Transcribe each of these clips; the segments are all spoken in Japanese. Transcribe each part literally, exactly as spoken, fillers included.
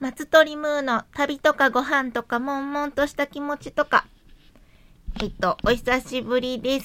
松鳥ムーの旅とかご飯とか悶々とした気持ちとか。えっと、お久しぶりです。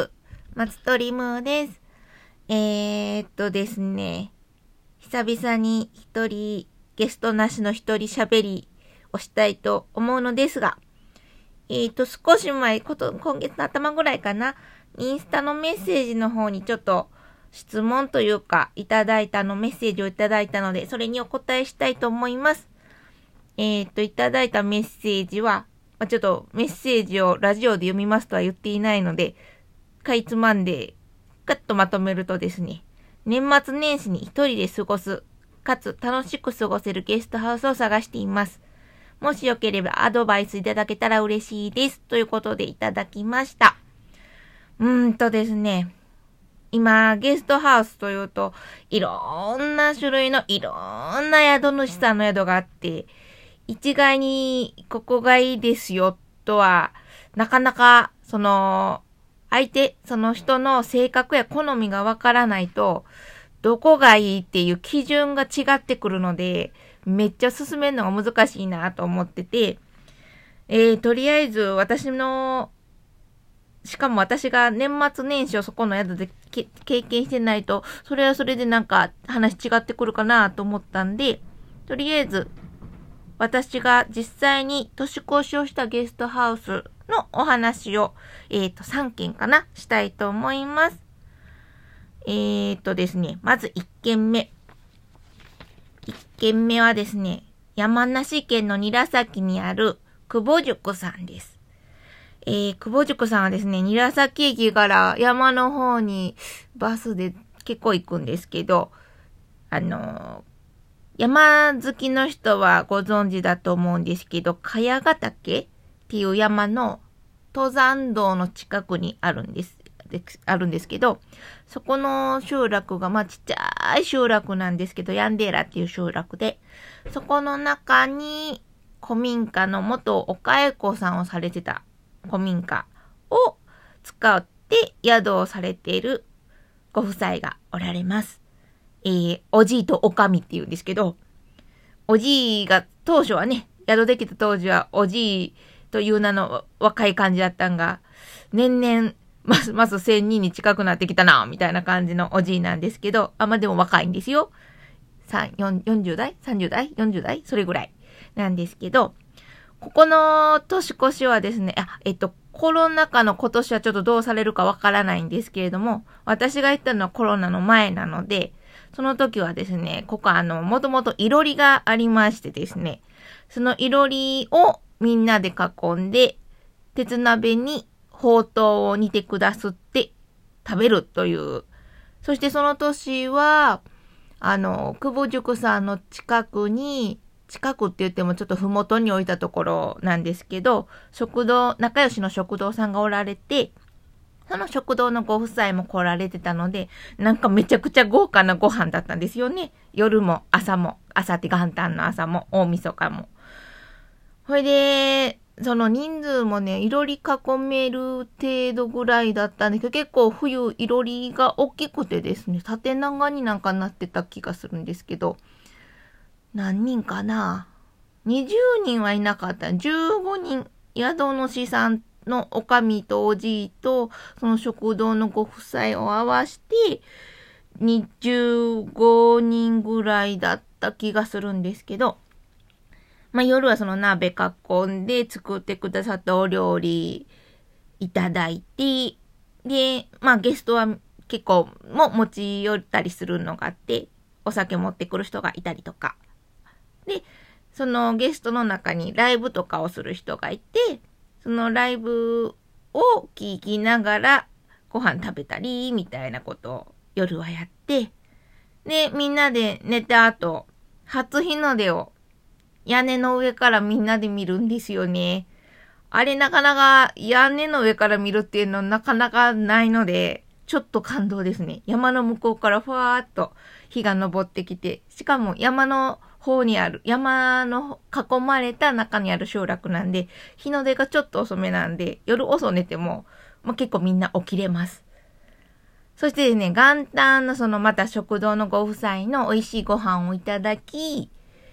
松鳥ムーです。えー、っとですね、久々に一人、ゲストなしの一人喋りをしたいと思うのですが、えー、っと、少し前、こと、今月の頭ぐらいかな、インスタのメッセージの方にちょっと質問というか、いただいたの、メッセージをいただいたので、それにお答えしたいと思います。えー、っと、いただいたメッセージは、まあ、ちょっとメッセージをラジオで読みますとは言っていないので、かいつまんで、ガッとまとめるとですね、年末年始に一人で過ごす、かつ楽しく過ごせるゲストハウスを探しています。もしよければアドバイスいただけたら嬉しいです。ということでいただきました。うーんとですね、今、ゲストハウスというと、いろんな種類のいろんな宿主さんの宿があって、一概にここがいいですよとは、なかなか、その、相手、その人の性格や好みがわからないと、どこがいいっていう基準が違ってくるので、めっちゃ進めるのが難しいなと思ってて、えー、とりあえず私の、しかも私が年末年始をそこの宿で経験してないと、それはそれでなんか話違ってくるかなと思ったんで、とりあえず、私が実際に年越しをしたゲストハウスのお話を、えっと、さんけんかなしたいと思います。えっとですね、まずいっけんめ。いっけんめはですね、山梨県の韮崎にある久保宿さんです。えー、久保宿さんはですね、韮崎駅から山の方にバスで結構行くんですけど、あのー、山好きの人はご存知だと思うんですけど、茅ヶ岳っていう山の登山道の近くにあるんです、あるんですけど、そこの集落が、まあちっちゃい集落なんですけど、ヤンデーラっていう集落で、そこの中に古民家の元岡江子さんをされてた古民家を使って宿をされているご夫妻がおられます。えー、おじいとおかみって言うんですけど、おじいが当初はね、宿できた当時はおじいという名の若い感じだったんが、年々ますますせんにんに近くなってきたな、みたいな感じのおじいなんですけど、あ、まあ、でも若いんですよ。よんじゅう代 ?さんじゅう 代 ?よんじゅう 代それぐらいなんですけど、ここの年越しはですね、あ、えっと、コロナ禍の今年はちょっとどうされるかわからないんですけれども、私が行ったのはコロナの前なので、その時はですね、ここあの、もともといろりがありましてですね、そのいろりをみんなで囲んで、鉄鍋にほうとうを煮てくだすって食べるという。そしてその年は、あの、久保宿さんの近くに、近くって言ってもちょっとふもとに置いたところなんですけど、食堂、仲良しの食堂さんがおられて、その食堂のご夫妻も来られてたので、なんかめちゃくちゃ豪華なご飯だったんですよね。夜も朝も、朝って元旦の朝も、大晦日も。ほいで、その人数もね、いろり囲める程度ぐらいだったんですけど、結構冬いろりが大きくてですね、縦長になんかなってた気がするんですけど、何人かな ?にじゅう 人はいなかった。じゅうごにん、宿主さんのおかみとおじいと、その食堂のご夫妻を合わして、にじゅうごにんぐらいだった気がするんですけど、まあ夜はその鍋囲んで作ってくださったお料理いただいて、で、まあゲストは結構も持ち寄ったりするのがあって、お酒持ってくる人がいたりとか。で、そのゲストの中にライブとかをする人がいて、そのライブを聞きながらご飯食べたり、みたいなことを夜はやって、で、みんなで寝た後、初日の出を屋根の上からみんなで見るんですよね。あれなかなか屋根の上から見るっていうのなかなかないので、ちょっと感動ですね。山の向こうからふわーっと日が昇ってきて、しかも山の方にある、山の囲まれた中にある集落なんで、日の出がちょっと遅めなんで、夜遅寝ても、まあ、結構みんな起きれます。そしてですね、元旦のそのまた食堂のご夫妻の美味しいご飯をいただき、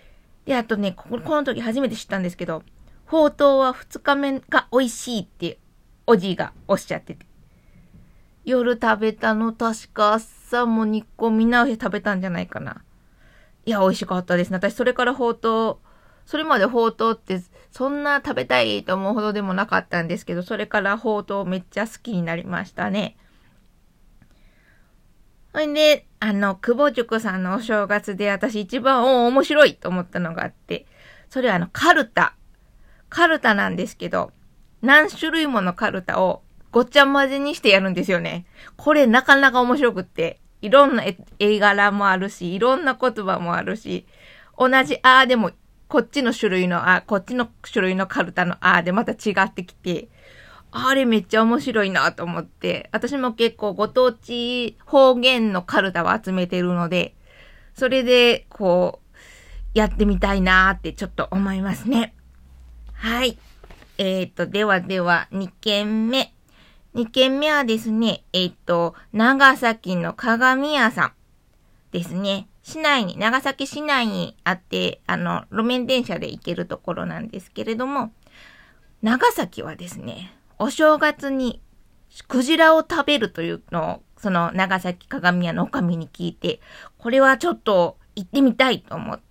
で、あとね、ここの時初めて知ったんですけど、ほうとうは二日目が美味しいっておじいがおっしゃってて。夜食べたの確か朝も煮込み直して食べたんじゃないかな。いや、美味しかったですね。私それからほうとう、それまでほうとうってそんな食べたいと思うほどでもなかったんですけど、それからほうとうめっちゃ好きになりましたね。ほいで、あの、久保塾さんのお正月で私一番お面白いと思ったのがあって、それはあの、カルタ。カルタなんですけど、何種類ものカルタをごっちゃ混ぜにしてやるんですよね。これなかなか面白くって、いろんな絵柄もあるし、いろんな言葉もあるし、同じあーでも、こっちの種類のあー、こっちの種類のカルタのあーでまた違ってきて、あれめっちゃ面白いなと思って、私も結構ご当地方言のカルタを集めてるので、それでこう、やってみたいなーってちょっと思いますね。はい。えっと、ではでは、にけんめ。にけんめはですね、えっと、長崎の鏡屋さんですね。市内に、長崎市内にあって、あの、路面電車で行けるところなんですけれども、長崎はですね、お正月にクジラを食べるというのを、その長崎鏡屋のおかみに聞いて、これはちょっと行ってみたいと思って、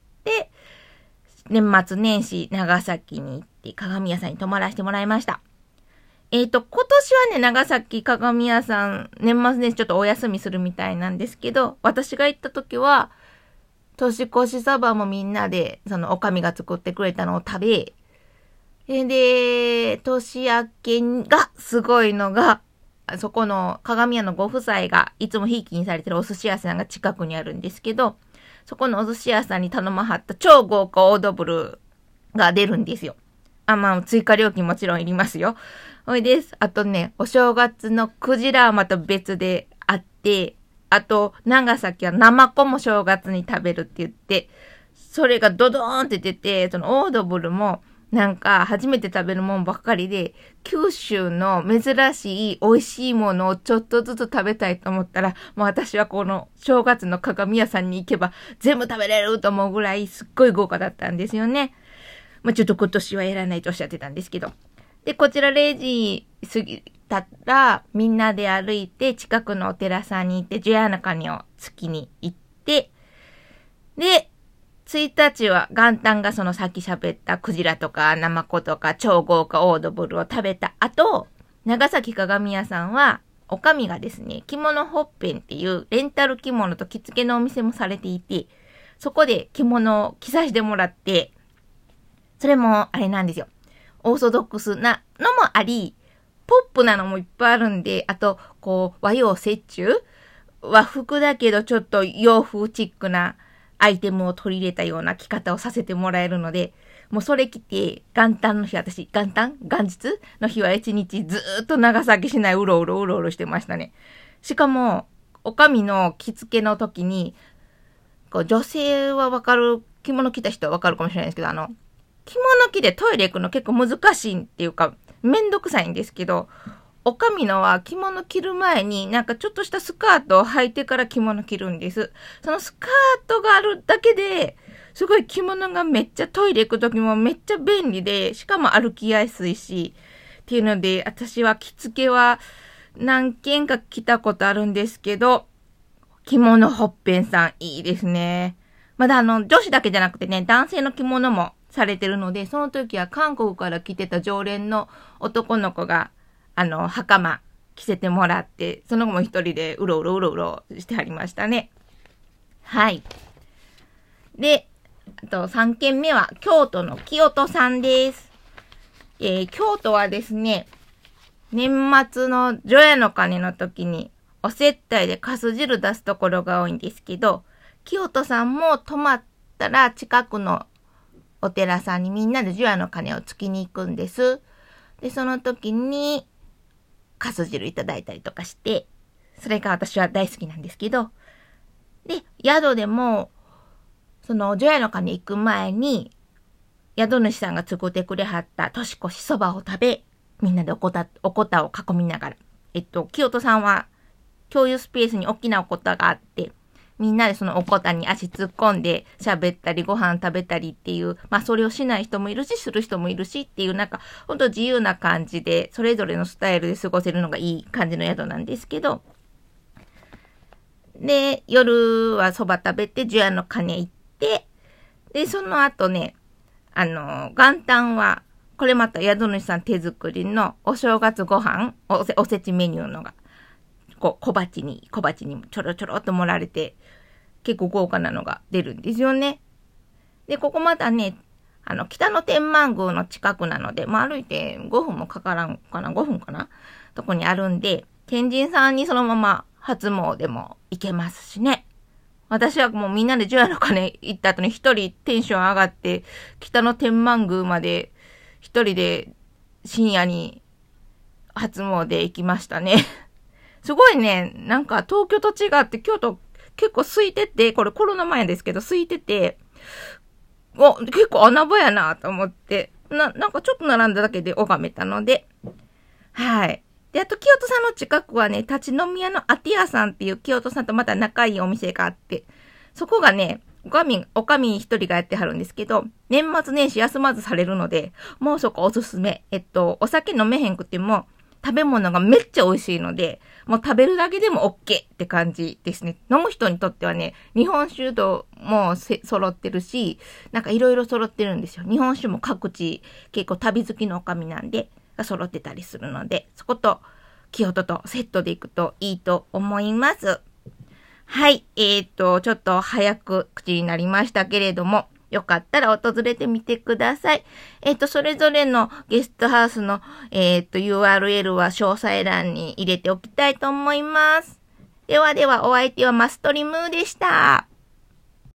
年末年始長崎に行って鏡屋さんに泊まらせてもらいました。えっと、今年はね、長崎鏡屋さん、年末年始ちょっとお休みするみたいなんですけど、私が行った時は、年越しそばもみんなで、そのおかみが作ってくれたのを食べ、で、年明けがすごいのが、そこの鏡屋のご夫妻がいつもひいきにされてるお寿司屋さんが近くにあるんですけど、そこのお寿司屋さんに頼まはった超豪華オードブルが出るんですよ。あ、まあ、追加料金もちろんいりますよ。ほいです。あとね、お正月のクジラはまた別であって、あと、長崎は生子も正月に食べるって言って、それがドドーンって出て、そのオードブルも、なんか初めて食べるもんばっかりで、九州の珍しい美味しいものをちょっとずつ食べたいと思ったら、もう私はこの正月の鏡屋さんに行けば全部食べれると思うぐらいすっごい豪華だったんですよね。まあ、ちょっと今年はやらないとおっしゃってたんですけど。で、こちられいじ過ぎたら、みんなで歩いて近くのお寺さんに行って、除夜の鐘を月に行って、で、ついたちは元旦がそのさっき喋ったクジラとかナマコとか超豪華オードブルを食べた後、長崎鏡屋さんはおかみがですね、着物ほっぺんっていうレンタル着物と着付けのお店もされていて、そこで着物を着させてもらって、それもあれなんですよ。オーソドックスなのもあり、ポップなのもいっぱいあるんで、あと、こう、和洋折衷和服だけどちょっと洋風チックなアイテムを取り入れたような着方をさせてもらえるので、もうそれ着て、元旦の日、私、元旦元日の日は一日ずーっと長崎市内うろうろうろうろしてましたね。しかも、おかみの着付けの時に、こう女性はわかる、着物着た人はわかるかもしれないですけど、あの、着物着でトイレ行くの結構難しいっていうか、めんどくさいんですけど、おかみのは着物着る前になんかちょっとしたスカートを履いてから着物着るんです。そのスカートがあるだけで、すごい着物がめっちゃトイレ行くときもめっちゃ便利で、しかも歩きやすいし、っていうので、私は着付けは何件か着たことあるんですけど、着物ほっぺんさんいいですね。まだあの、女子だけじゃなくてね、男性の着物もされてるので、その時は韓国から来てた常連の男の子が、あの、袴着せてもらって、その後も一人でうろうろうろうろしてはりましたね。はい。で、あとさんけんめは京都の清人さんです。えー、京都はですね、年末の除夜の鐘の時にお接待でかす汁出すところが多いんですけど、清人さんも泊まったら近くのお寺さんにみんなで除夜の鐘をつきに行くんです。で、その時にかす汁いただいたりとかして、それが私は大好きなんですけど、で、宿でも、その除夜の鐘行く前に、宿主さんが作ってくれはった年越しそばを食べ、みんなでおこた、おこたを囲みながら、えっと、清人さんは共有スペースに大きなおこたがあって、 みんなでそのおこたに足突っ込んで喋ったりご飯食べたりっていう、まあそれをしない人もいるし、する人もいるしっていうなんかほんと自由な感じで、それぞれのスタイルで過ごせるのがいい感じの宿なんですけど、で、夜は蕎麦食べて、除夜の鐘行って、で、その後ね、あの、元旦は、これまた宿主さん手作りのお正月ご飯、おせ、おせちメニューのが、こう、小鉢に、小鉢にちょろちょろっと盛られて、結構豪華なのが出るんですよね。で、ここまたね、あの、北野天満宮の近くなので、まあ、歩いてごふんもかからんかな、ごふんかなとこにあるんで、天神さんにそのまま初詣も行けますしね。私はもうみんなで除夜の鐘行った後に一人テンション上がって、北野天満宮まで一人で深夜に初詣行きましたね。すごいね、なんか東京と違って京都結構空いてて、これコロナ前ですけど空いてて、お、結構穴場やなと思って、な、なんかちょっと並んだだけで拝めたので、はい。で、あと、清戸さんの近くはね、立ち飲み屋のアティアさんっていう清戸さんとまた仲いいお店があって、そこがね、おかみ、おかみ一人がやってはるんですけど、年末年始休まずされるので、もうそこおすすめ。えっと、お酒飲めへんくても、食べ物がめっちゃ美味しいので、もう食べるだけでも OK って感じですね。飲む人にとってはね、日本酒ともせ揃ってるし、なんかいろいろ揃ってるんですよ。日本酒も各地結構旅好きのおかみなんで、が揃ってたりするので、そこと清戸とセットで行くといいと思います。はい。えっと、ちょっと早く口になりましたけれども、よかったら訪れてみてください。えっと、それぞれのゲストハウスの、えっと、ユーアールエル は詳細欄に入れておきたいと思います。ではでは、お相手はマストリムーでした。